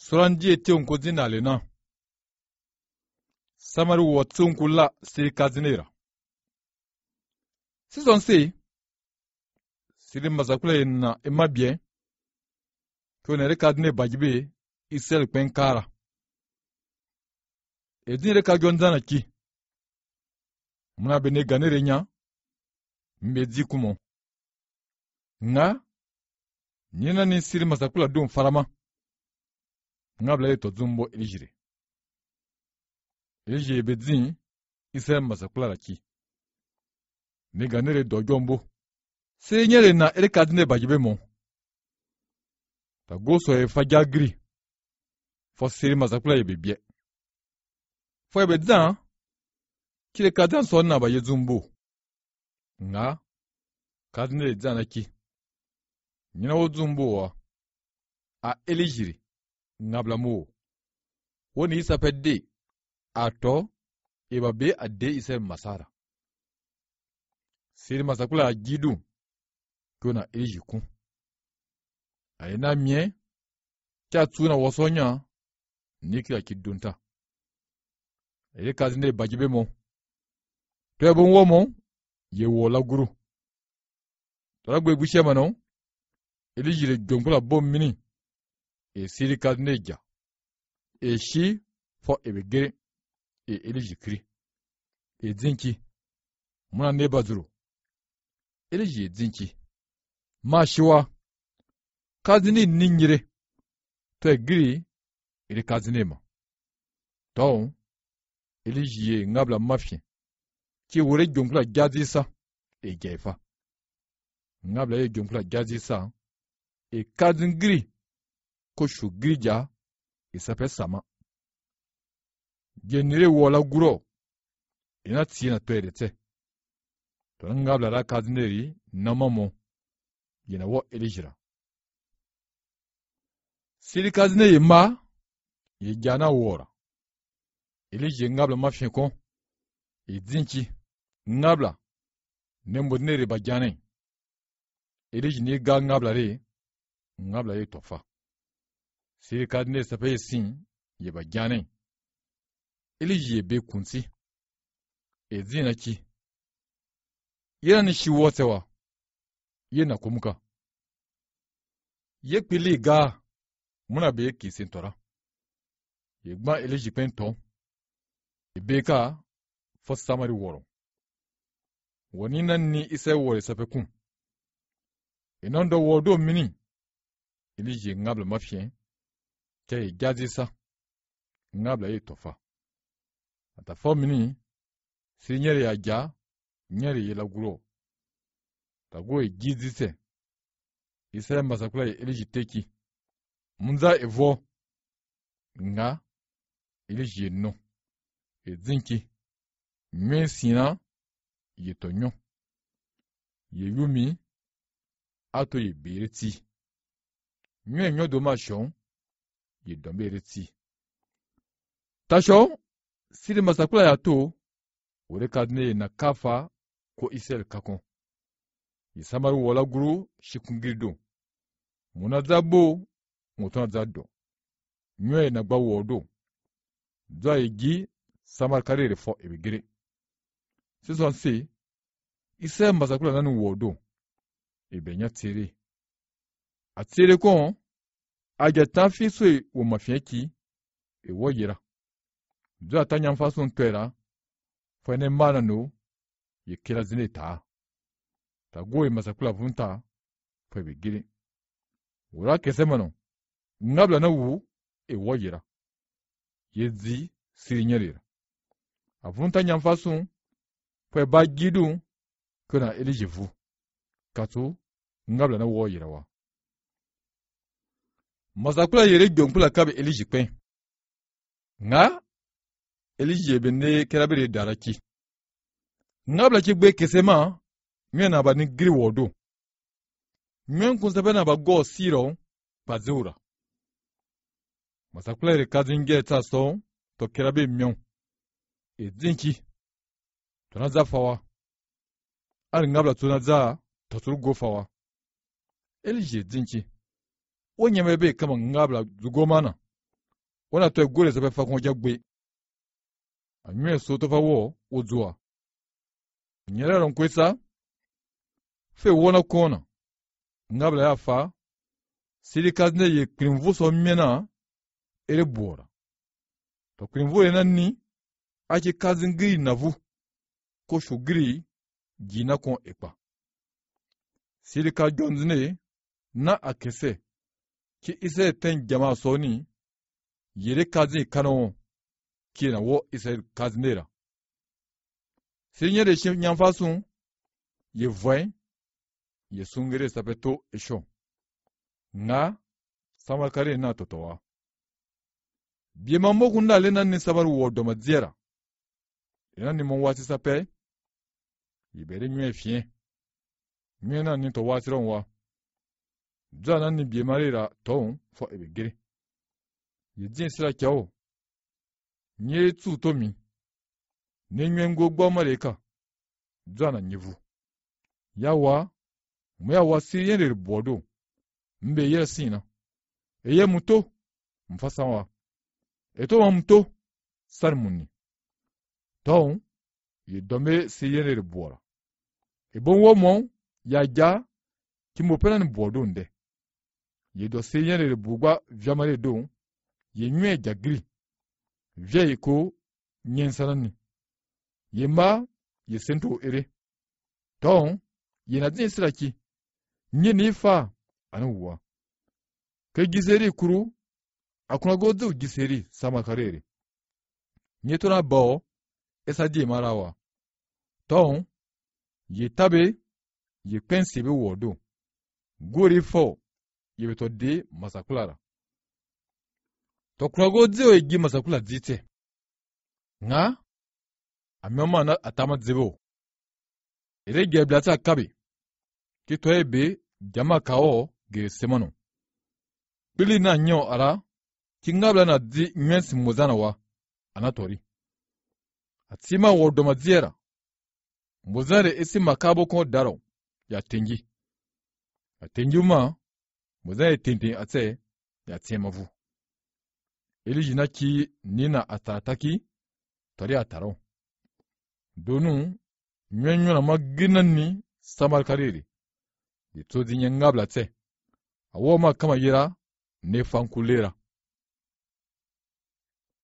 Soranji ete unko zinale na. Samari wotsi unkula siri kazinera. Sison se, siri mazakula na emabie, kwenere kazine bajibe, isel kwenkara. Edinere kagyonzana ki. Muna bene ganere nya, mbezi kumo. Nga, nina ni siri mazakula dum farama. Nga bla yeto zumbo ilijire. Ilijire bedzin, isel mazakula laki. Ne ganere dojombo. Siri nyere na ere kazine bajibe mo. Ta goso e fajagri. Fo siri mazakula yebebie. Fo ebedzan, kile kazan son na ba yezumbo. Nga, kazine zana ki. Nyina wo zumbo wa. A ilijire. Nga bla mo. Woni isa pedde. Ato, ebabe ade isel masara. Siri mazakula ajidu. Kuna ilijikun. Aina mie. Kya tsuna wasonya. Niki ya kidunta. Ere kazine bajibe mo. Twebon wo mo. Ye wola guru. Toragwe bushe mano. Ilijire jonkula bom mini. E siri kazine ja. E shi fo ebegere. E ilijikri. E zinki. Muna neba zuru. Iliji zinki. Mashiwa. Kazini ningire. To egiri. Ili kazine ma. Ton. Iliji ye ngabla mafye. Ki wure jonkula jazisa. E jaifa. Ngabla ye jonkula jazisa. E kazingiri. Koshu girija. E sape sama. Genire wola guro. Ina tsina to edete. To ngabla ra kazineri namamo. Yena wo ilijira. Siri kazine ye ma. Ye jana wora. Iliji ngabla mafye kon. E zinki. Ngabla. Nembo nere ba jane. Iliji ni ga ngabla re. Ngabla ye tofa. Siri kazine sape ye sin. Ye ba jane. Iliji ye be kunsi. E zina ki. Yena ni shi wotewa. Yena kumuka. Ye pili ga. Muna be kisin tora. Ye gba iliji penton. Ye beka. Fos samari woro. Wani nan ni isa wore sape kun. Inondo wodo mini. Iliji ngabla mafien. Ke jazisa. Ngabla ye tofa. Ata fo mini. Si nyere ya ja. Nyere ye la guro. Tago e jizise. Isa masakula ye iliji teki. Munza evo. Nga. Iliji ye no. E zinki. Mwen sina. Ye tonyo. Ye yumi. Ato ye bereti. Mwen nyo domashon. Ye dombereti. Tashon. Siri masakula ya to. Ure kadne na kafa. Ko isel kakon. Isamaru wala guru. Shikungirido. Muna zabo. Mutona zado. Nywe na gba wodo. Zwa egi. Samar karere fo ebegere. Sison se. Isel masakula nanu wodo. Ebenya tere. A tere kon. Aja tanfi swe wo mafyeki. E woyera. Zwa tanya mfason twera. Fwene mana no. Ye kila zine taa. Tagoe masakula vunta. Fwe begere. Wura kesemano. Ngabla na wu. E woyera. Ye zi. Siri nyerera. Avunta nyamfason. Fwe bagidu. Kuna elijivu. Kato. Ngabla na woyera wa. Masakula yere gyonkula kabe elijikpen. Nga. Eliji ebene kerabere daraki. Ngabla chigbe kesema. Mwen na ba ni giri wodo. Mwen kunsepe na ba go siro. Pazura. Masakula yere kazinge taso. To kerabe myon. E zinki. Tunaza fawa. Ari ngabla tunaza. Toturu go fawa. Eliji zinki. Onyemebe kama ngabla zugomana. wana to gole sabe fa kon jagbe anwe so to fa wo ozua nyera ron kwesa fe wona kona ngabla ya fa siri kazne ye krimvu so mena ere bora to krimvu enani ake kazingiri navu ko shugiri gina kon ekpa siri ka jonzne na akese ki ise ten jama soni yere kazi kano kina wo ise kaznera siri de shi nyamfasun ye voin ye sungere sapeto esho nga samakare na totowa biema mokunda lena ni sabar wodo madziera ena ni mon wasi sape ibere nwe fien nwe na ni to wasiron wa jana ni biema rera ton fo ebegere ye din sira kyao nye tu to mi ne nwe ngogbo mareka jana nyivu yawa mwe wasi yere bodo mbe yere sina eye muto mfasawa eto wa muto sarmuni ton ye dome si yere bora e bon wo mon ya ja ki mo pena ni bodo nde ye do si yere bugba jamare do ye nwe jagri vie ko nyensanani ye ma ye sento ere ton ye na din siraki nye ni fa anuwa ke giseri kuru akuna godu giseri sama karere nye tona bao esa di marawa ton ye tabe ye pensebe wodo gori fo ye beto de masakulara to kuna godu ye gi masakula dite nga amema na atama dzebo ere geblata kabe ki to ebe jama kao ge semano bili na nyo ara ki ngabla na di nyensi mozana wa anatori atima wodo madziera mozare esi makabo ko daro ya tengi ma mozare tintin ate ya tiemavu eli jinaki nina atataki tori ataro donu nyenyo na maginani samar kariri ito dinye ngabla te awo ma kama yira ne fankulera